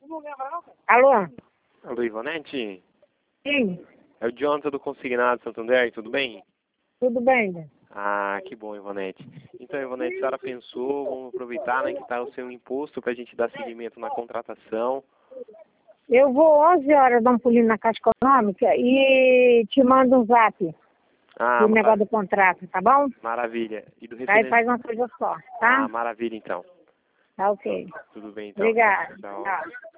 Alô? Alô, Ivonete? Sim, É o Jonathan do Consignado Santander, tudo bem? tudo bem. Ah, que bom, Ivonete. Então, Ivonete, a senhora pensou, vamos aproveitar, né, que está o seu imposto para a gente dar seguimento na contratação. Eu vou 11 horas dar um pulinho na Caixa Econômica e te mando um zap Ah, do negócio do contrato, tá bom? maravilha. E do Aí referendo... faz uma coisa só, Ah, tá? maravilha, então. Tá ok. Tudo bem, então. Obrigada. Tchau. Tchau.